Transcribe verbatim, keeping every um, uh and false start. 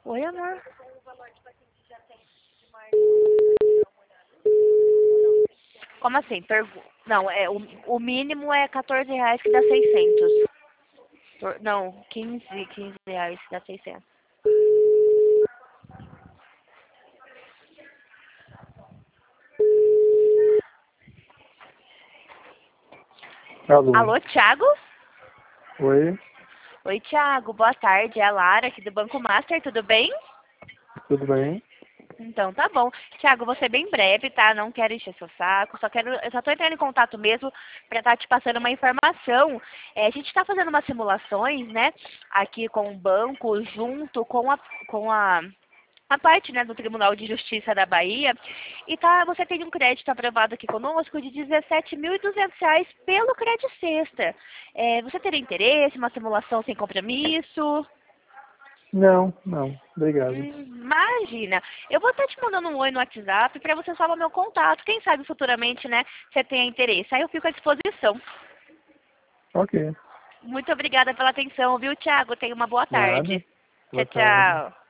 Oi, amor. Como assim? Pergu... Não, é, o, o mínimo é quatorze reais que dá seiscentos. Por- Não, quinze, quinze reais que dá seiscentos. Alô. Alô, Thiago? Oi, Oi, Thiago. Boa tarde. É a Lara aqui do Banco Master, tudo bem? tudo bem? Então, tá bom. Tiago, vou ser bem breve, tá? Não quero encher seu saco, só quero, eu só tô entrando em contato mesmo para estar te passando uma informação. É, a gente está fazendo umas simulações, né, aqui com o banco, junto com a, com a, a parte, né, do Tribunal de Justiça da Bahia, e tá, você tem um crédito aprovado aqui conosco de dezessete mil e duzentos reais pelo Crédito Sexta. É, você teria interesse, uma simulação sem compromisso? Não, não, obrigado. Hum, Imagina, eu vou estar te mandando um oi no WhatsApp para você salvar meu contato. Quem sabe futuramente, né, você tenha interesse. Aí eu fico à disposição. Ok, Muito obrigada pela atenção, viu, Thiago? Tenha uma boa nada. tarde. Tchau, Boa tarde. tchau.